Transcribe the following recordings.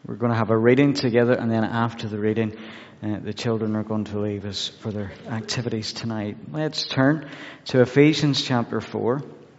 We're going to have a reading together, and then after the reading, the children are going to leave us for their activities tonight. Let's turn to Ephesians chapter 4.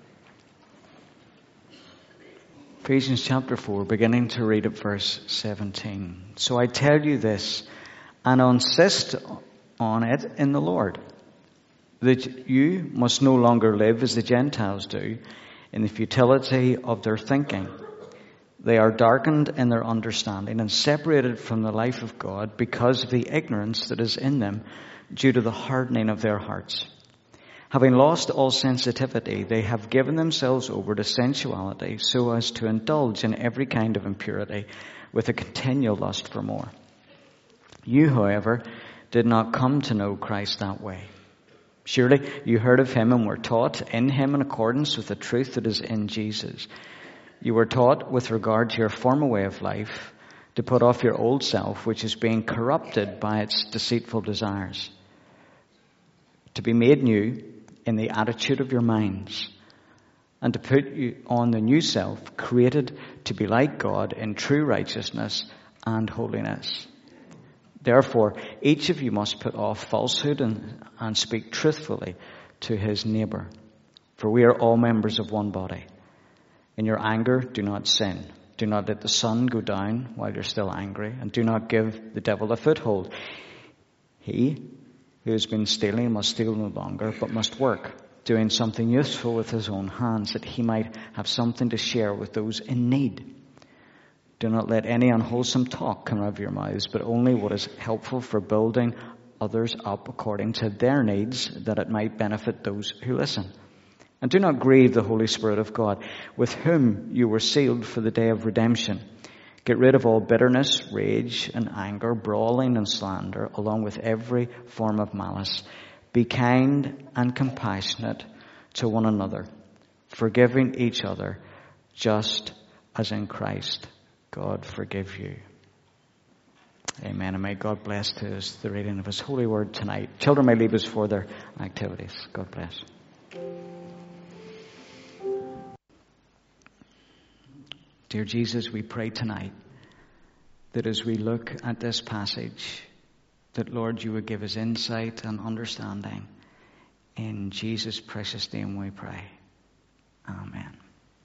Ephesians chapter 4, beginning to read at verse 17. So I tell you this, and insist on it in the Lord, that you must no longer live as the Gentiles do, in the futility of their thinking. They are darkened in their understanding and separated from the life of God because of the ignorance that is in them due to the hardening of their hearts. Having lost all sensitivity, they have given themselves over to sensuality so as to indulge in every kind of impurity with a continual lust for more. You, however, did not come to know Christ that way. Surely you heard of him and were taught in him in accordance with the truth that is in Jesus. You were taught with regard to your former way of life to put off your old self, which is being corrupted by its deceitful desires, to be made new in the attitude of your minds, and to put you on the new self, created to be like God in true righteousness and holiness. Therefore, each of you must put off falsehood and speak truthfully to his neighbor, for we are all members of one body. In your anger, do not sin. Do not let the sun go down while you're still angry, and do not give the devil a foothold. He who has been stealing must steal no longer, but must work, doing something useful with his own hands, that he might have something to share with those in need. Do not let any unwholesome talk come out of your mouths, but only what is helpful for building others up according to their needs, that it might benefit those who listen. And do not grieve the Holy Spirit of God, with whom you were sealed for the day of redemption. Get rid of all bitterness, rage, and anger, brawling and slander, along with every form of malice. Be kind and compassionate to one another, forgiving each other, just as in Christ God forgive you. Amen. And may God bless to us the reading of his holy word tonight. Children may leave us for their activities. God bless. Dear Jesus, we pray tonight that as we look at this passage, that, Lord, you would give us insight and understanding. In Jesus' precious name we pray. Amen.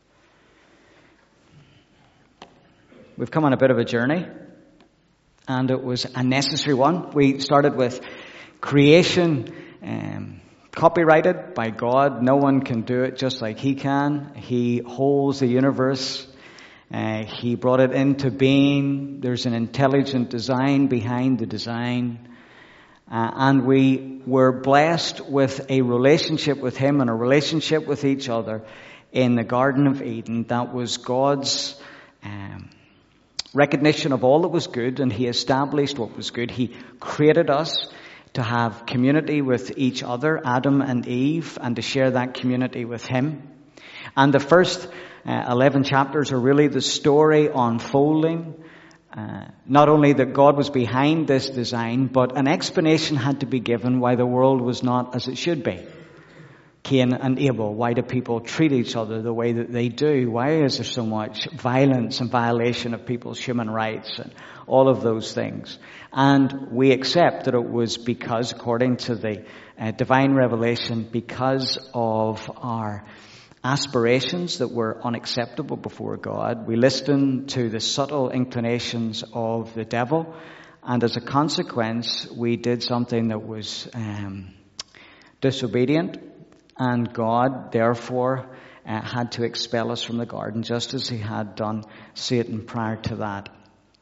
We've come on a bit of a journey, and it was a necessary one. We started with creation, copyrighted by God. No one can do it just like he can. He holds the universe. He brought it into being. There's an intelligent design behind the design. And we were blessed with a relationship with him and a relationship with each other in the Garden of Eden. That was God's recognition of all that was good, and he established what was good. He created us to have community with each other, Adam and Eve, and to share that community with him. And the first 11 chapters are really the story unfolding. Not only that God was behind this design, but an explanation had to be given why the world was not as it should be. Cain and Abel, why do people treat each other the way that they do? Why is there so much violence and violation of people's human rights and all of those things? And we accept that it was because, according to the divine revelation, because of our aspirations that were unacceptable before God. We listened to the subtle inclinations of the devil, and as a consequence, we did something that was disobedient, and God, therefore, had to expel us from the garden, just as he had done Satan prior to that.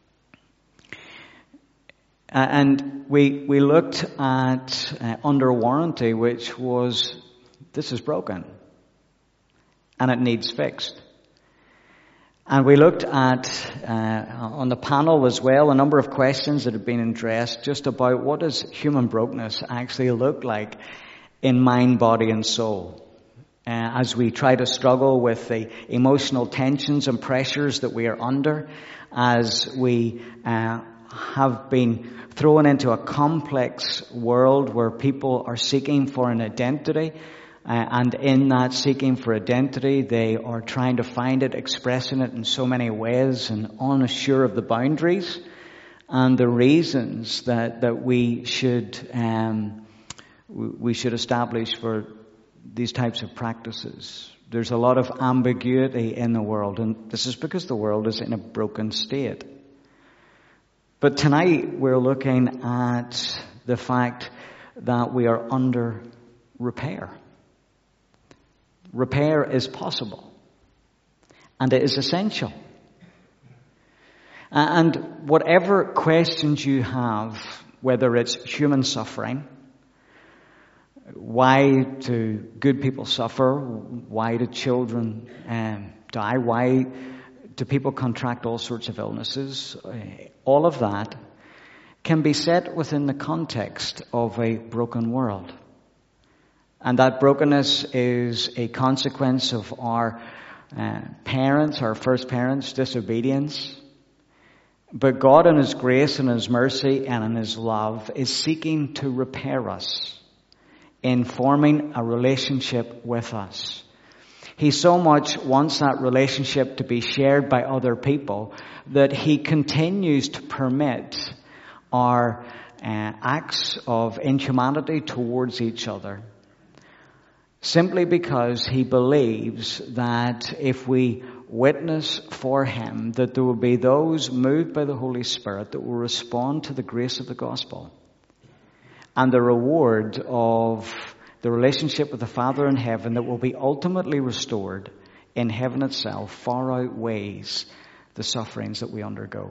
And we looked at under warranty, which was, this is broken, and it needs fixed. And we looked at, on the panel as well, a number of questions that have been addressed just about what does human brokenness actually look like in mind, body, and soul. As we try to struggle with the emotional tensions and pressures that we are under, as we have been thrown into a complex world where people are seeking for an identity, and in that seeking for identity, they are trying to find it, expressing it in so many ways, and unsure of the boundaries and the reasons that we should establish for these types of practices. There's a lot of ambiguity in the world, and this is because the world is in a broken state. But tonight we're looking at the fact that we are under repair. Repair is possible, and it is essential. And whatever questions you have, whether it's human suffering, why do good people suffer? Why do children die? Why do people contract all sorts of illnesses? All of that can be set within the context of a broken world. And that brokenness is a consequence of our parents, our first parents' disobedience. But God in His grace and His mercy and in His love is seeking to repair us in forming a relationship with us. He so much wants that relationship to be shared by other people that He continues to permit our acts of inhumanity towards each other, simply because He believes that if we witness for Him, that there will be those moved by the Holy Spirit that will respond to the grace of the gospel. And the reward of the relationship with the Father in heaven that will be ultimately restored in heaven itself far outweighs the sufferings that we undergo.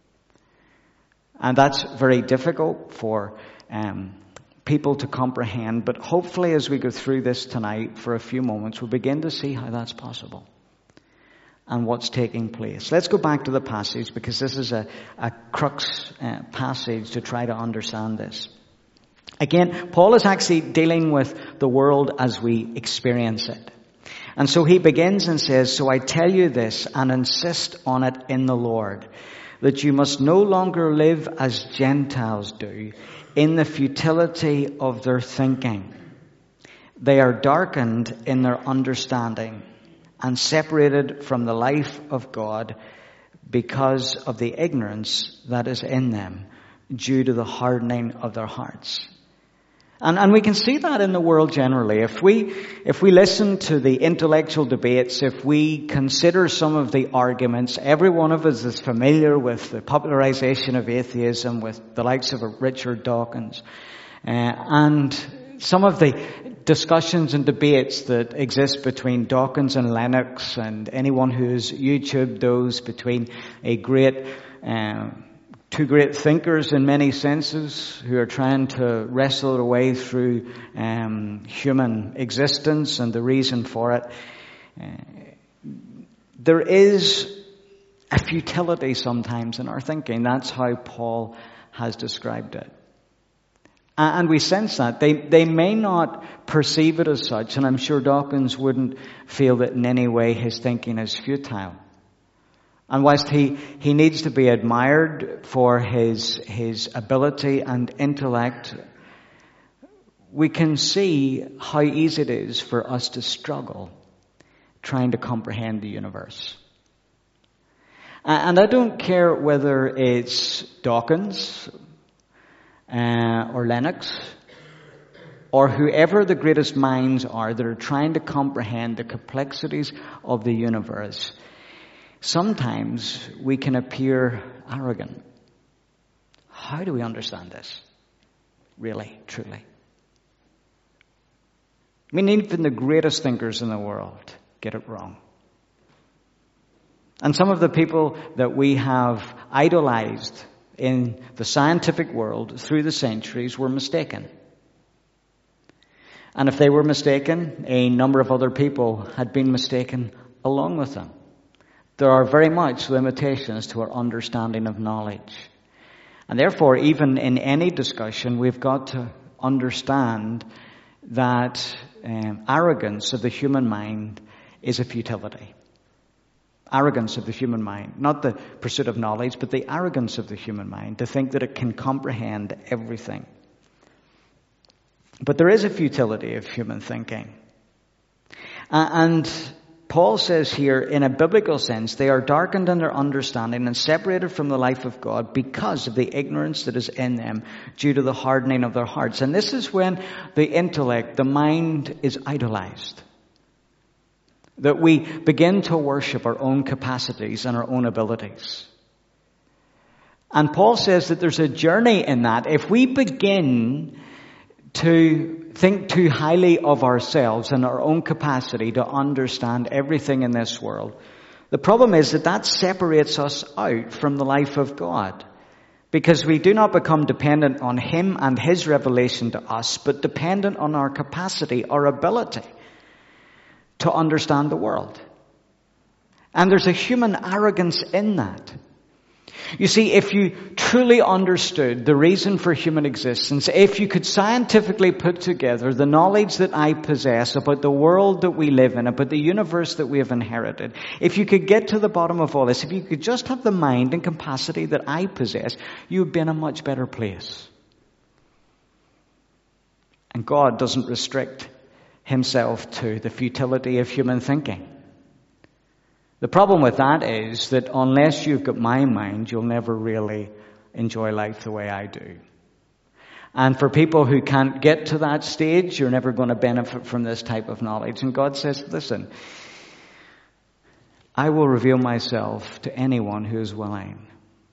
And that's very difficult for people to comprehend, but hopefully as we go through this tonight for a few moments, we'll begin to see how that's possible and what's taking place. Let's go back to the passage, because this is a crux passage to try to understand this. Again, Paul is actually dealing with the world as we experience it. And so he begins and says, "So I tell you this and insist on it in the Lord, that you must no longer live as Gentiles do, in the futility of their thinking. They are darkened in their understanding and separated from the life of God because of the ignorance that is in them, due to the hardening of their hearts." And we can see that in the world generally. If we listen to the intellectual debates, if we consider some of the arguments, every one of us is familiar with the popularization of atheism, with the likes of Richard Dawkins, and some of the discussions and debates that exist between Dawkins and Lennox, and anyone who's YouTubed those, between two great thinkers in many senses who are trying to wrestle their way through human existence and the reason for it. There is a futility sometimes in our thinking. That's how Paul has described it. And we sense that. They may not perceive it as such, and I'm sure Dawkins wouldn't feel that in any way his thinking is futile. And whilst he needs to be admired for his ability and intellect, we can see how easy it is for us to struggle trying to comprehend the universe. And I don't care whether it's Dawkins or Lennox or whoever the greatest minds are that are trying to comprehend the complexities of the universe. Sometimes we can appear arrogant. How do we understand this? Really, truly. I mean, even the greatest thinkers in the world get it wrong. And some of the people that we have idolized in the scientific world through the centuries were mistaken. And if they were mistaken, a number of other people had been mistaken along with them. There are very much limitations to our understanding of knowledge. And therefore, even in any discussion, we've got to understand that arrogance of the human mind is a futility. Arrogance of the human mind. Not the pursuit of knowledge, but the arrogance of the human mind, to think that it can comprehend everything. But there is a futility of human thinking. And Paul says here, in a biblical sense, they are darkened in their understanding and separated from the life of God because of the ignorance that is in them due to the hardening of their hearts. And this is when the intellect, the mind, is idolized. That we begin to worship our own capacities and our own abilities. And Paul says that there's a journey in that. If we begin to think too highly of ourselves and our own capacity to understand everything in this world, the problem is that separates us out from the life of God. Because we do not become dependent on Him and His revelation to us, but dependent on our capacity, our ability to understand the world. And there's a human arrogance in that. You see, if you truly understood the reason for human existence, if you could scientifically put together the knowledge that I possess about the world that we live in, about the universe that we have inherited, if you could get to the bottom of all this, if you could just have the mind and capacity that I possess, you would be in a much better place. And God doesn't restrict Himself to the futility of human thinking. The problem with that is that unless you've got my mind, you'll never really enjoy life the way I do. And for people who can't get to that stage, you're never going to benefit from this type of knowledge. And God says, listen, I will reveal myself to anyone who is willing.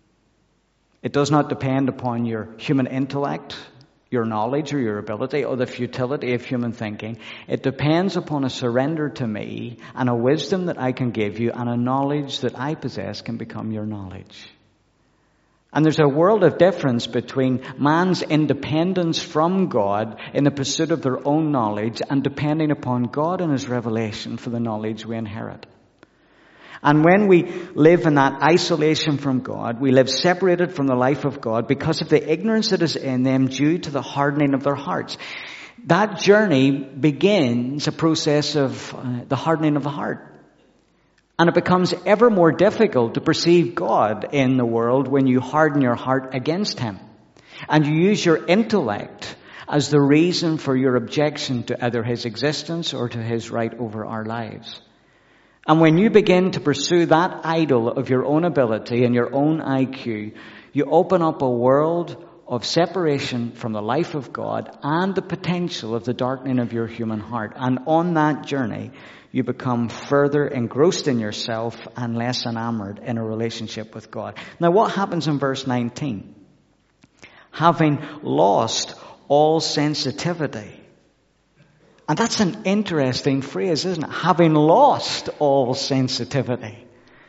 It does not depend upon your human intellect, your knowledge or your ability, or the futility of human thinking. It depends upon a surrender to me and a wisdom that I can give you and a knowledge that I possess can become your knowledge. And there's a world of difference between man's independence from God in the pursuit of their own knowledge and depending upon God and His revelation for the knowledge we inherit. And when we live in that isolation from God, we live separated from the life of God because of the ignorance that is in them due to the hardening of their hearts. That journey begins a process of the hardening of the heart. And it becomes ever more difficult to perceive God in the world when you harden your heart against Him. And you use your intellect as the reason for your objection to either His existence or to His right over our lives. And when you begin to pursue that idol of your own ability and your own IQ, you open up a world of separation from the life of God and the potential of the darkening of your human heart. And on that journey, you become further engrossed in yourself and less enamored in a relationship with God. Now, what happens in verse 19? Having lost all sensitivity. And that's an interesting phrase, isn't it? Having lost all sensitivity.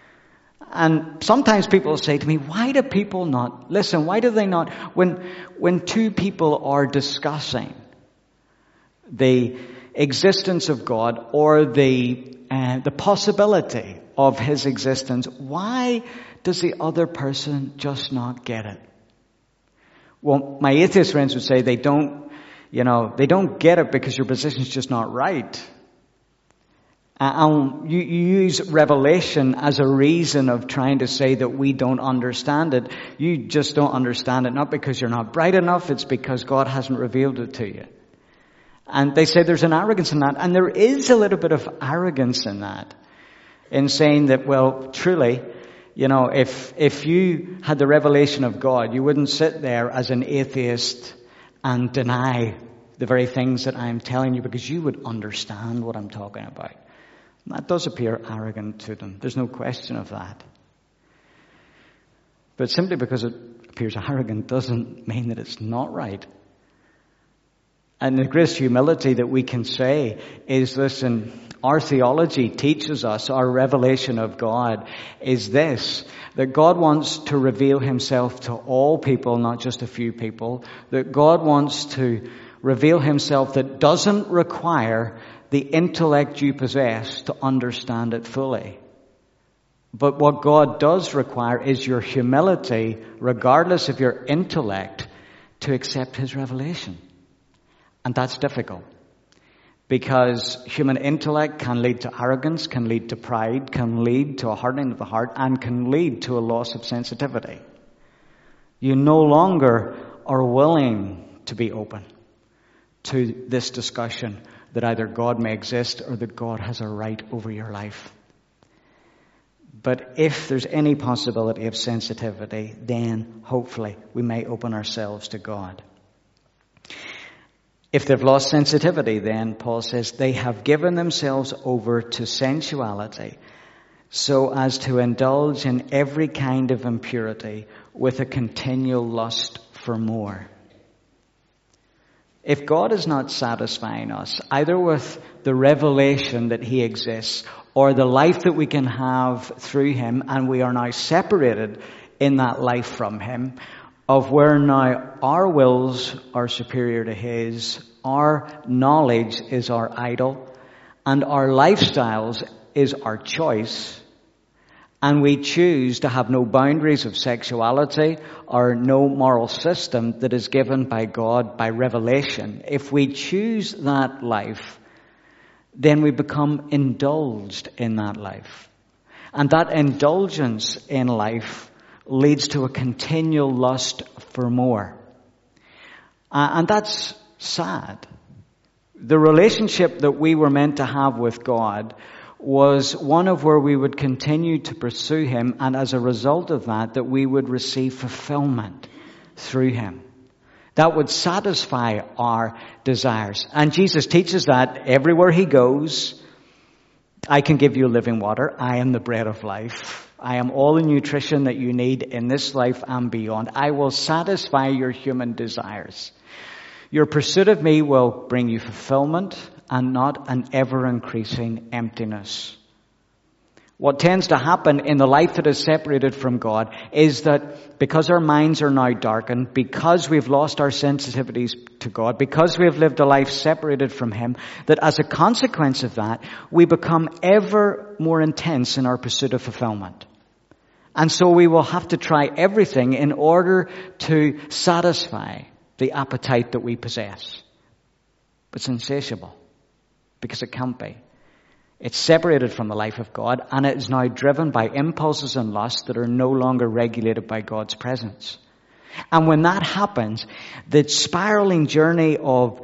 And sometimes people say to me, why do people not listen? Why do they not, when two people are discussing the existence of God or the possibility of His existence, why does the other person just not get it? Well, my atheist friends would say they don't get it because your position's just not right. And you use revelation as a reason of trying to say that we don't understand it. You just don't understand it, not because you're not bright enough, it's because God hasn't revealed it to you. And they say there's an arrogance in that, and there is a little bit of arrogance in that, in saying that, well, truly, if you had the revelation of God, you wouldn't sit there as an atheist and deny the very things that I'm telling you because you would understand what I'm talking about. And that does appear arrogant to them. There's no question of that. But simply because it appears arrogant doesn't mean that it's not right. And the greatest humility that we can say is, listen, our theology teaches us, our revelation of God is this, that God wants to reveal Himself to all people, not just a few people, that God wants to reveal Himself that doesn't require the intellect you possess to understand it fully. But what God does require is your humility, regardless of your intellect, to accept His revelation. And that's difficult. Because human intellect can lead to arrogance, can lead to pride, can lead to a hardening of the heart, and can lead to a loss of sensitivity. You no longer are willing to be open to this discussion, that either God may exist or that God has a right over your life. But if there's any possibility of sensitivity, then hopefully we may open ourselves to God. If they've lost sensitivity, then Paul says they have given themselves over to sensuality so as to indulge in every kind of impurity with a continual lust for more. If God is not satisfying us, either with the revelation that He exists or the life that we can have through Him, and we are now separated in that life from Him, of where now our wills are superior to His, our knowledge is our idol, and our lifestyles is our choice, and we choose to have no boundaries of sexuality or no moral system that is given by God by revelation. If we choose that life, then we become indulged in that life. And that indulgence in life leads to a continual lust for more. And that's sad. The relationship that we were meant to have with God was one of where we would continue to pursue Him, and as a result of that we would receive fulfillment through Him. That would satisfy our desires. And Jesus teaches that everywhere He goes. I can give you living water. I am the bread of life. I am all the nutrition that you need in this life and beyond. I will satisfy your human desires. Your pursuit of me will bring you fulfillment and not an ever-increasing emptiness. What tends to happen in the life that is separated from God is that because our minds are now darkened, because we've lost our sensitivities to God, because we have lived a life separated from Him, that as a consequence of that, we become ever more intense in our pursuit of fulfillment. And so we will have to try everything in order to satisfy the appetite that we possess. It's insatiable, because it can't be. It's separated from the life of God, and it is now driven by impulses and lusts that are no longer regulated by God's presence. And when that happens, the spiraling journey of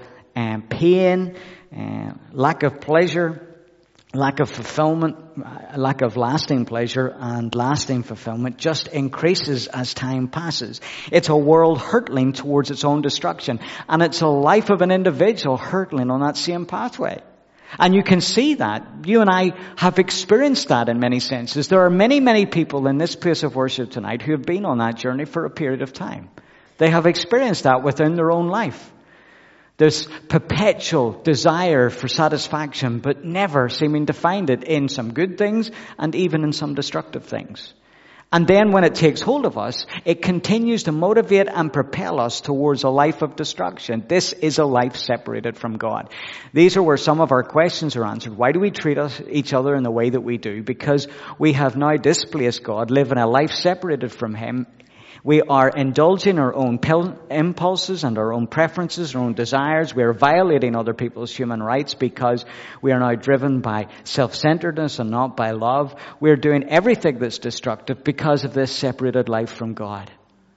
pain, lack of pleasure, lack of fulfillment, lack of lasting pleasure and lasting fulfillment just increases as time passes. It's a world hurtling towards its own destruction, and it's a life of an individual hurtling on that same pathway. And you can see that. You and I have experienced that in many senses. There are many, many people in this place of worship tonight who have been on that journey for a period of time. They have experienced that within their own life. This perpetual desire for satisfaction, but never seeming to find it in some good things and even in some destructive things. And then when it takes hold of us, it continues to motivate and propel us towards a life of destruction. This is a life separated from God. These are where some of our questions are answered. Why do we treat each other in the way that we do? Because we have now displaced God, living a life separated from Him. We are indulging our own impulses and our own preferences, our own desires. We are violating other people's human rights because we are now driven by self-centeredness and not by love. We are doing everything that's destructive because of this separated life from God.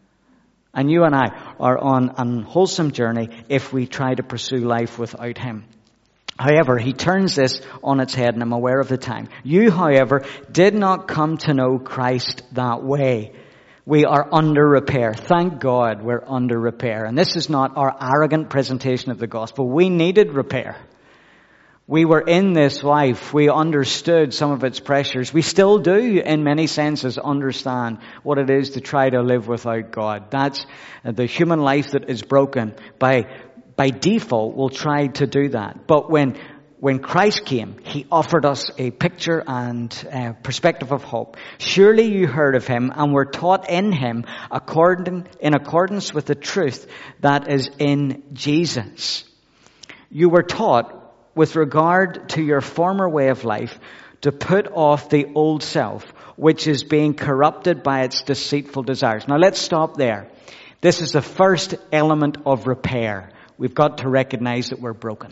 And you and I are on an unwholesome journey if we try to pursue life without Him. However, He turns this on its head, and I'm aware of the time. You, however, did not come to know Christ that way. We are under repair. Thank God we're under repair. And this is not our arrogant presentation of the gospel. We needed repair. We were in this life. We understood some of its pressures. We still do, in many senses, understand what it is to try to live without God. That's the human life that is broken. By default, we'll try to do that. But when Christ came, He offered us a picture and perspective of hope. Surely you heard of Him and were taught in Him in accordance with the truth that is in Jesus. You were taught with regard to your former way of life to put off the old self, which is being corrupted by its deceitful desires. Now let's stop there. This is the first element of repair. We've got to recognize that we're broken.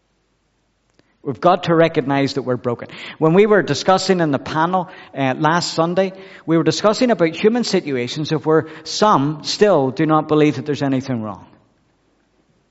We've got to recognize that we're broken. When we were discussing in the panel last Sunday, we were discussing about human situations of where some still do not believe that there's anything wrong.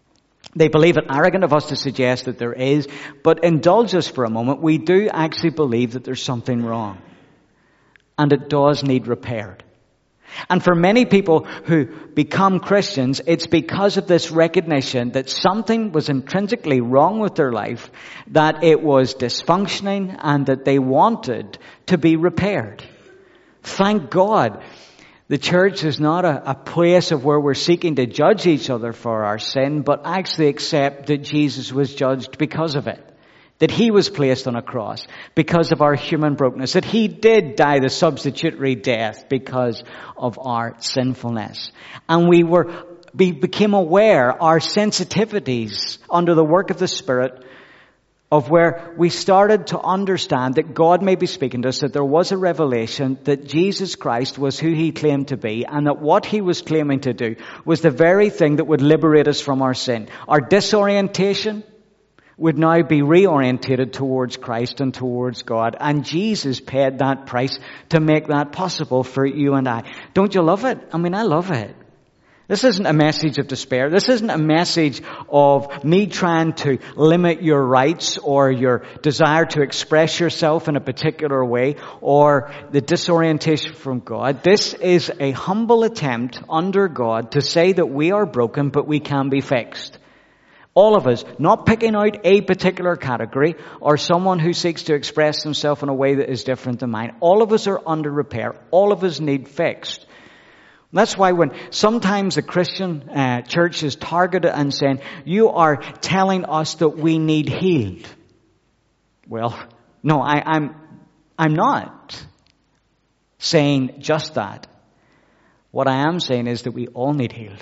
They believe it arrogant of us to suggest that there is, but indulge us for a moment. We do actually believe that there's something wrong. And it does need repaired. And for many people who become Christians, it's because of this recognition that something was intrinsically wrong with their life, that it was dysfunctioning, and that they wanted to be repaired. Thank God. The church is not a place of where we're seeking to judge each other for our sin, but actually accept that Jesus was judged because of it. That He was placed on a cross because of our human brokenness. That He did die the substitutory death because of our sinfulness. And we became aware, our sensitivities under the work of the Spirit, of where we started to understand that God may be speaking to us, that there was a revelation that Jesus Christ was who He claimed to be, and that what He was claiming to do was the very thing that would liberate us from our sin. Our disorientation would now be reorientated towards Christ and towards God. And Jesus paid that price to make that possible for you and I. Don't you love it? I mean, I love it. This isn't a message of despair. This isn't a message of me trying to limit your rights or your desire to express yourself in a particular way or the disorientation from God. This is a humble attempt under God to say that we are broken, but we can be fixed. All of us, not picking out a particular category or someone who seeks to express himself in a way that is different than mine. All of us are under repair. All of us need fixed. That's why when sometimes the Christian church is targeted and saying, you are telling us that we need healed. Well, no, I'm not saying just that. What I am saying is that we all need healed.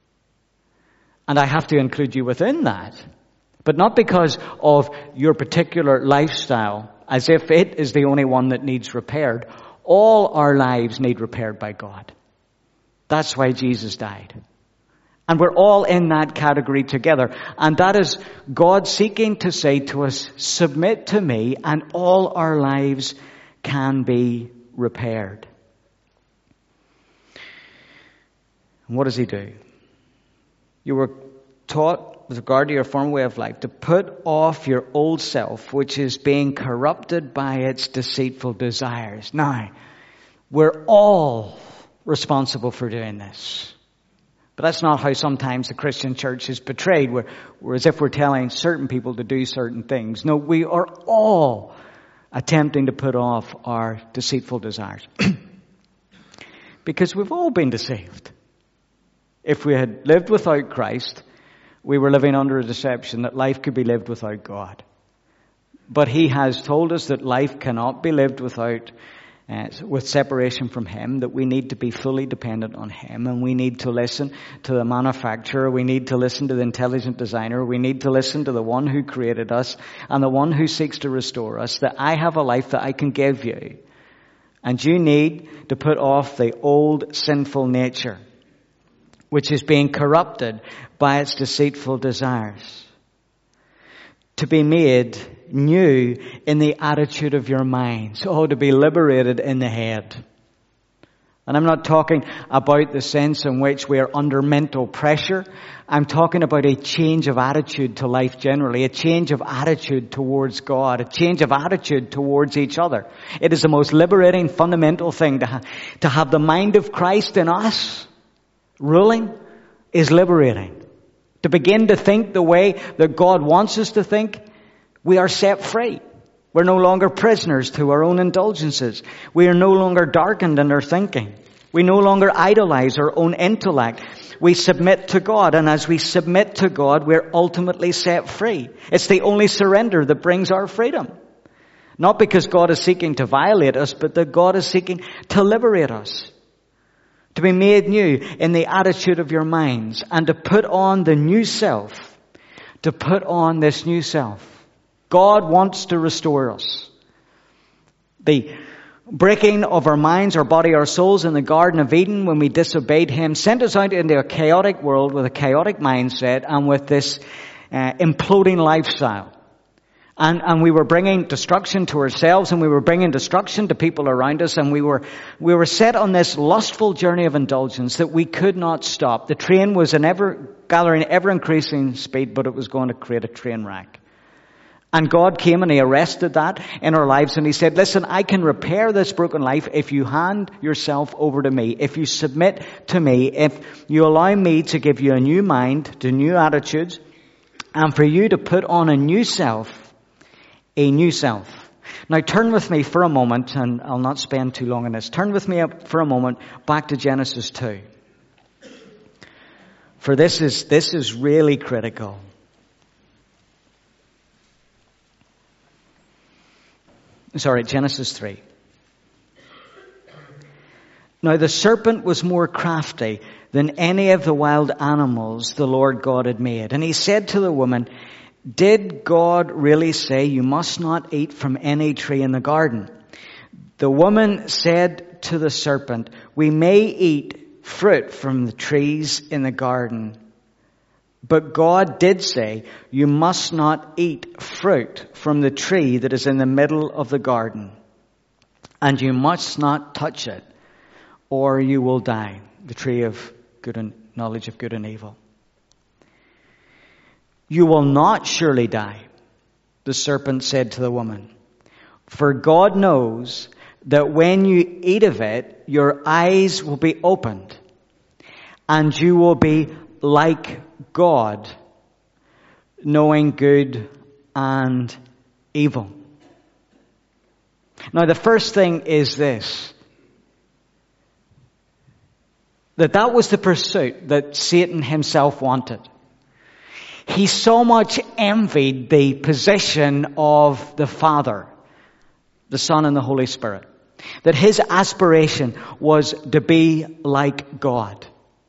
And I have to include you within that. But not because of your particular lifestyle, as if it is the only one that needs repaired. All our lives need repaired by God. That's why Jesus died. And we're all in that category together. And that is God seeking to say to us, submit to me and all our lives can be repaired. And what does He do? You were taught with regard to your former way of life to put off your old self, which is being corrupted by its deceitful desires. Now, we're all responsible for doing this. But that's not how sometimes the Christian church is portrayed. We're as if we're telling certain people to do certain things. No, we are all attempting to put off our deceitful desires. Because we've all been deceived. If we had lived without Christ, we were living under a deception that life could be lived without God. But He has told us that life cannot be lived with separation from Him, that we need to be fully dependent on Him, and we need to listen to the manufacturer, we need to listen to the intelligent designer, we need to listen to the one who created us and the one who seeks to restore us, that I have a life that I can give you. And you need to put off the old sinful nature, which is being corrupted by its deceitful desires. To be made new in the attitude of your minds. Oh, to be liberated in the head. And I'm not talking about the sense in which we are under mental pressure. I'm talking about a change of attitude to life generally, a change of attitude towards God, a change of attitude towards each other. It is the most liberating, fundamental thing to have the mind of Christ in us ruling is liberating. To begin to think the way that God wants us to think, we are set free. We're no longer prisoners to our own indulgences. We are no longer darkened in our thinking. We no longer idolize our own intellect. We submit to God, and as we submit to God, we're ultimately set free. It's the only surrender that brings our freedom. Not because God is seeking to violate us, but that God is seeking to liberate us. To be made new in the attitude of your minds, and to put on the new self. To put on this new self. God wants to restore us. The breaking of our minds, our body, our souls in the Garden of Eden when we disobeyed Him sent us out into a chaotic world with a chaotic mindset and with this imploding lifestyle. And we were bringing destruction to ourselves, and we were bringing destruction to people around us, and we were set on this lustful journey of indulgence that we could not stop. The train was gathering ever increasing speed, but it was going to create a train wreck. And God came and He arrested that in our lives, and He said, listen, I can repair this broken life if you hand yourself over to me, if you submit to me, if you allow me to give you a new mind, to new attitudes, and for you to put on a new self. A new self. Now turn with me for a moment, and I'll not spend too long on this. Turn with me up for a moment back to Genesis 2. For this is really critical. Sorry, Genesis 3. Now the serpent was more crafty than any of the wild animals the Lord God had made. And he said to the woman, did God really say you must not eat from any tree in the garden? The woman said to the serpent, we may eat fruit from the trees in the garden, but God did say you must not eat fruit from the tree that is in the middle of the garden, and you must not touch it, or you will die. The tree of good and knowledge of good and evil. You will not surely die, the serpent said to the woman. For God knows that when you eat of it, your eyes will be opened, and you will be like God, knowing good and evil. Now the first thing is this, that was the pursuit that Satan himself wanted. He so much envied the position of the Father, the Son, and the Holy Spirit, that his aspiration was to be like God.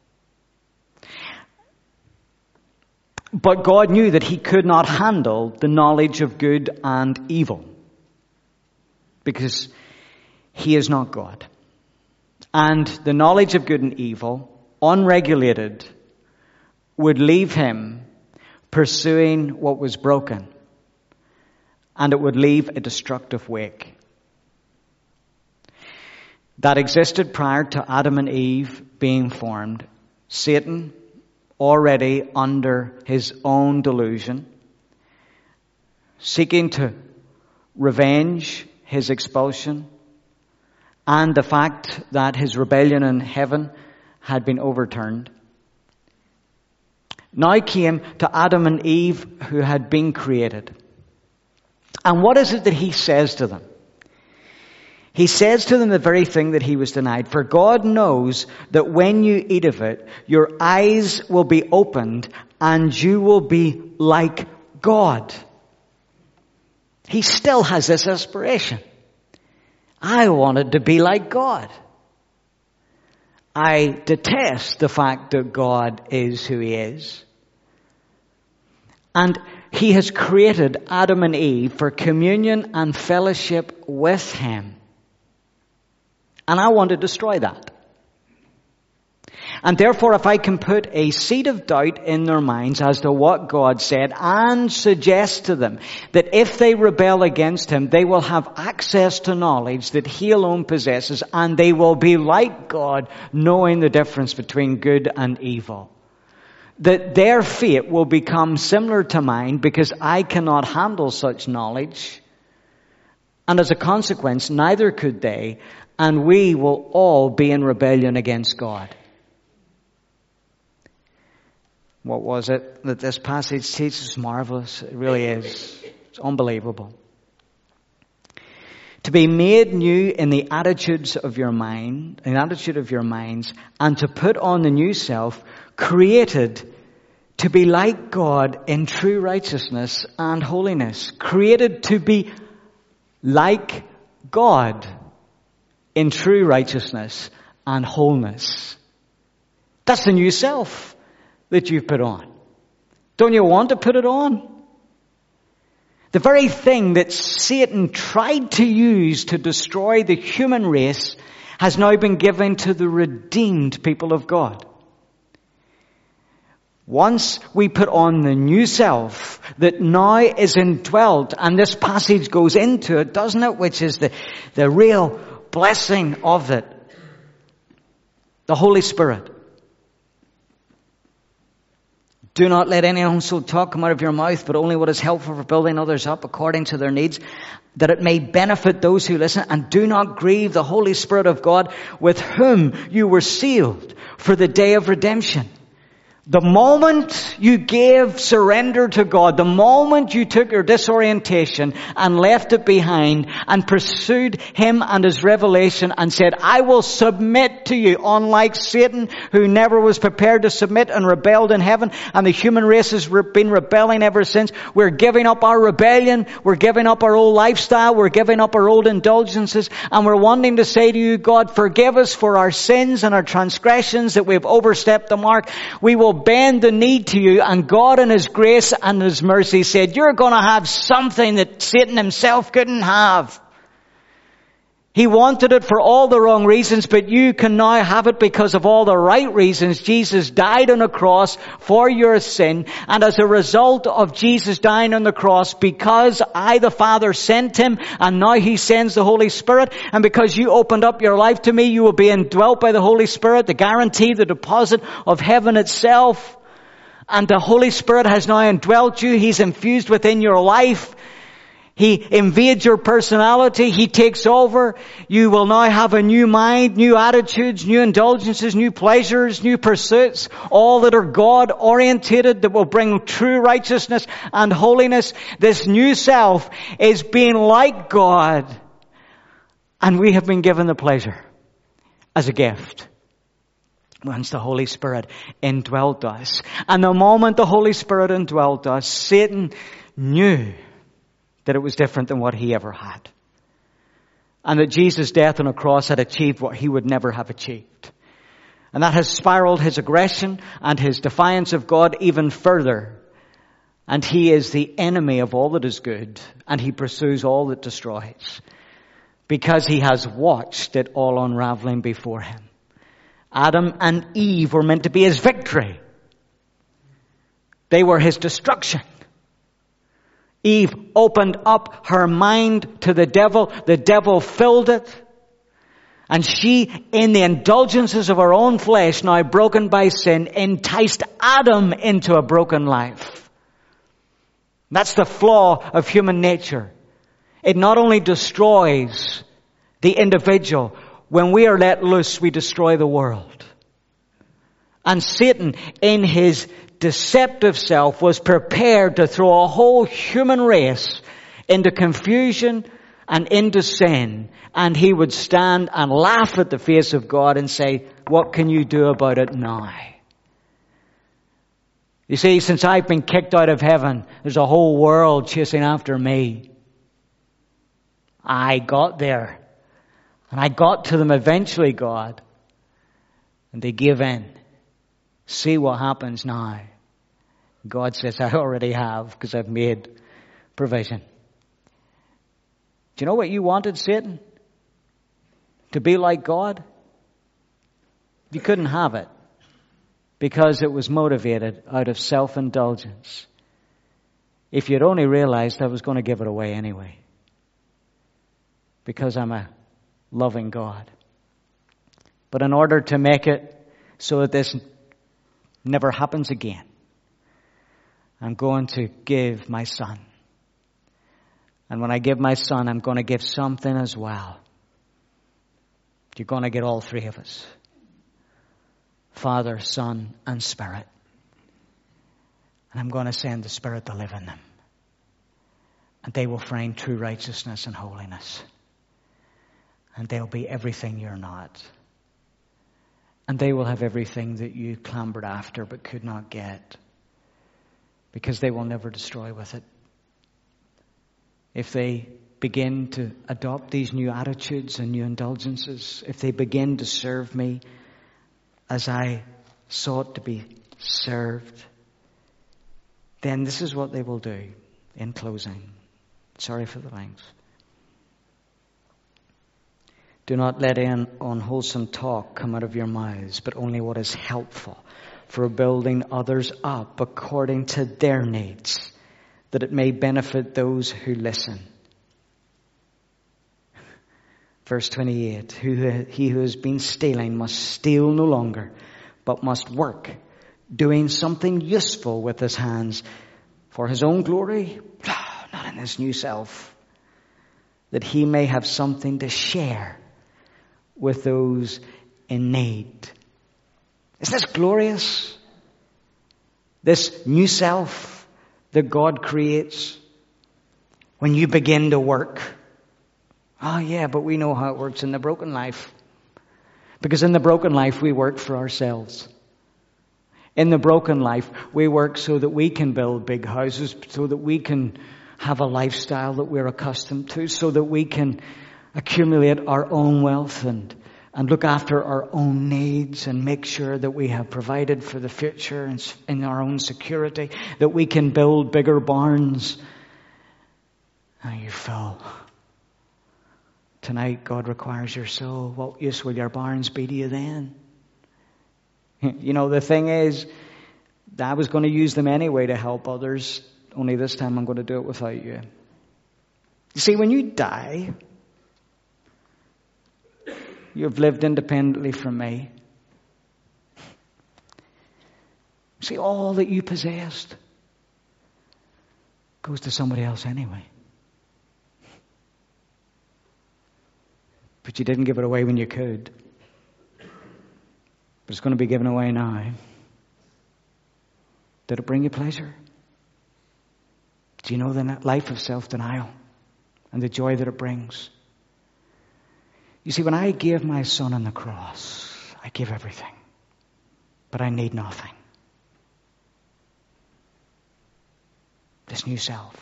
But God knew that he could not handle the knowledge of good and evil, because he is not God. And the knowledge of good and evil, unregulated, would leave him pursuing what was broken, and it would leave a destructive wake. That existed prior to Adam and Eve being formed. Satan, already under his own delusion, seeking to revenge his expulsion and the fact that his rebellion in heaven had been overturned, now came to Adam and Eve who had been created. And what is it that he says to them? He says to them the very thing that he was denied. For God knows that when you eat of it, your eyes will be opened and you will be like God. He still has this aspiration. I wanted to be like God. I detest the fact that God is who he is. And he has created Adam and Eve for communion and fellowship with him. And I want to destroy that. And therefore, if I can put a seed of doubt in their minds as to what God said and suggest to them that if they rebel against him, they will have access to knowledge that he alone possesses, and they will be like God, knowing the difference between good and evil. That their fate will become similar to mine because I cannot handle such knowledge. And as a consequence, neither could they, and we will all be in rebellion against God. What was it that this passage teaches? Marvelous. It really is. It's unbelievable. To be made new in the attitudes of your mind, in the attitude of your minds, and to put on the new self, created to be like God in true righteousness and holiness. Created to be like God in true righteousness and wholeness. That's the new self that you've put on. Don't you want to put it on? The very thing that Satan tried to use to destroy the human race has now been given to the redeemed people of God. Once we put on the new self that now is indwelt, and this passage goes into it, doesn't it? Which is the real blessing of it. The Holy Spirit. Do not let any unsound talk come out of your mouth, but only what is helpful for building others up according to their needs, that it may benefit those who listen. And do not grieve the Holy Spirit of God, with whom you were sealed for the day of redemption. The moment you gave surrender to God, the moment you took your disorientation and left it behind and pursued Him and His revelation and said, I will submit to you, unlike Satan, who never was prepared to submit and rebelled in heaven, and the human race has been rebelling ever since. We're giving up our rebellion, we're giving up our old lifestyle, we're giving up our old indulgences, and we're wanting to say to you, God, forgive us for our sins and our transgressions that we've overstepped the mark. We will bend the knee to you, and God in His grace and His mercy said, you're going to have something that Satan himself couldn't have. He wanted it for all the wrong reasons, but you can now have it because of all the right reasons. Jesus died on a cross for your sin, and as a result of Jesus dying on the cross, because I, the Father, sent Him, and now He sends the Holy Spirit, and because you opened up your life to me, you will be indwelt by the Holy Spirit, the guarantee, the deposit of heaven itself. And the Holy Spirit has now indwelt you. He's infused within your life. He invades your personality. He takes over. You will now have a new mind, new attitudes, new indulgences, new pleasures, new pursuits, all that are God-orientated, that will bring true righteousness and holiness. This new self is being like God. And we have been given the pleasure as a gift. Once the Holy Spirit indwelt us. And the moment the Holy Spirit indwelt us, Satan knew that it was different than what he ever had. And that Jesus' death on a cross had achieved what he would never have achieved. And that has spiraled his aggression and his defiance of God even further. And he is the enemy of all that is good. And he pursues all that destroys. Because he has watched it all unraveling before him. Adam and Eve were meant to be his victory. They were his destruction. Eve opened up her mind to the devil. The devil filled it. And she, in the indulgences of her own flesh, now broken by sin, enticed Adam into a broken life. That's the flaw of human nature. It not only destroys the individual. When we are let loose, we destroy the world. And Satan, in his deceptive self, was prepared to throw a whole human race into confusion and into sin. And he would stand and laugh at the face of God and say, what can you do about it now? You see, since I've been kicked out of heaven, there's a whole world chasing after me. I got there. And I got to them eventually, God. And they give in. See what happens now. God says, I already have, because I've made provision. Do you know what you wanted, Satan? To be like God? You couldn't have it. Because it was motivated out of self-indulgence. If you'd only realized I was going to give it away anyway. Because I'm a loving God. But in order to make it so that this never happens again, I'm going to give my Son. And when I give my Son, I'm going to give something as well. You're going to get all three of us. Father, Son, and Spirit. And I'm going to send the Spirit to live in them. And they will find true righteousness and holiness. And they'll be everything you're not. And they will have everything that you clambered after but could not get. Because they will never destroy with it. If they begin to adopt these new attitudes and new indulgences, if they begin to serve me as I sought to be served, then this is what they will do in closing. Sorry for the length. Do not let in unwholesome talk come out of your mouths, but only what is helpful for building others up according to their needs, that it may benefit those who listen. Verse 28, he who has been stealing must steal no longer, but must work, doing something useful with his hands for his own glory, not in his new self, that he may have something to share with those in need. Isn't this glorious? This new self that God creates when you begin to work. Oh yeah, but we know how it works in the broken life. Because in the broken life we work for ourselves. In the broken life we work so that we can build big houses, so that we can have a lifestyle that we're accustomed to, so that we can accumulate our own wealth and look after our own needs and make sure that we have provided for the future and in our own security, that we can build bigger barns. And you fill. Tonight God requires your soul. What use will your barns be to you then? You know, the thing is, I was going to use them anyway to help others, only this time I'm going to do it without you. You see, when you die, you've lived independently from me. See, all that you possessed goes to somebody else anyway. But you didn't give it away when you could. But it's going to be given away now. Did it bring you pleasure? Do you know the life of self-denial and the joy that it brings? You see, when I gave my son on the cross, I gave everything. But I need nothing. This new self,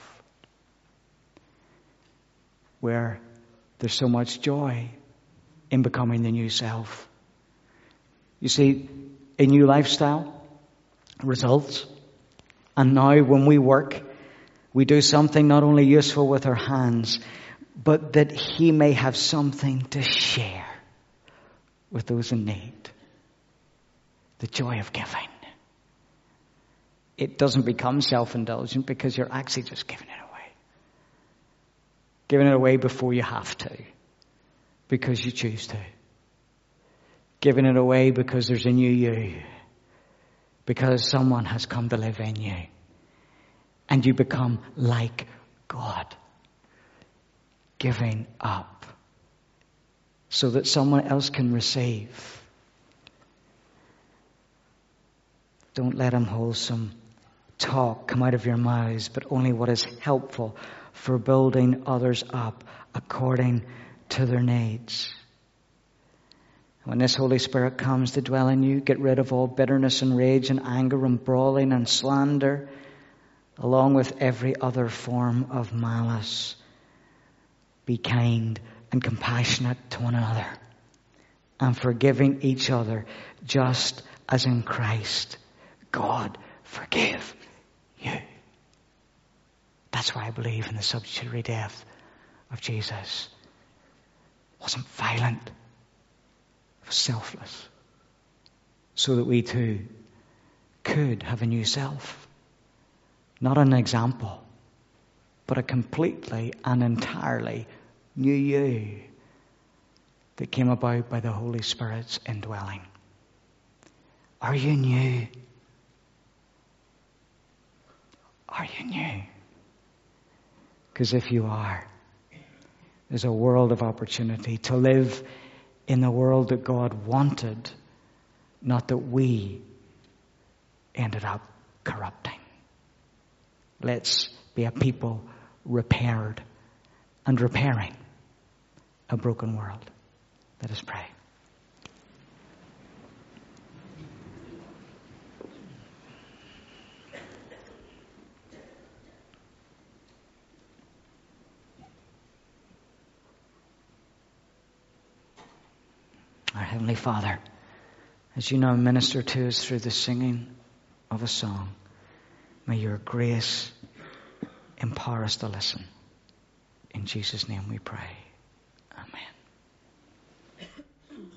where there's so much joy in becoming the new self. You see, a new lifestyle results. And now when we work, we do something not only useful with our hands, but that he may have something to share with those in need. The joy of giving. It doesn't become self-indulgent because you're actually just giving it away. Giving it away before you have to, because you choose to. Giving it away because there's a new you, because someone has come to live in you, and you become like God. Giving up so that someone else can receive. Don't let unwholesome talk come out of your mouths, but only what is helpful for building others up according to their needs. When this Holy Spirit comes to dwell in you, get rid of all bitterness and rage and anger and brawling and slander, along with every other form of malice. Be kind and compassionate to one another, and forgiving each other, just as in Christ God forgave you. That's why I believe in the substitutionary death of Jesus. It wasn't violent. It was selfless. So that we too could have a new self. Not an example, but a completely and entirely new you that came about by the Holy Spirit's indwelling. Are you new? Are you new? Because if you are, there's a world of opportunity to live in the world that God wanted, not that we ended up corrupting. Let's be a people repaired and repairing a broken world. Let us pray. Our Heavenly Father, as you now minister to us through the singing of a song, may your grace empower us to listen. In Jesus' name we pray. Amen.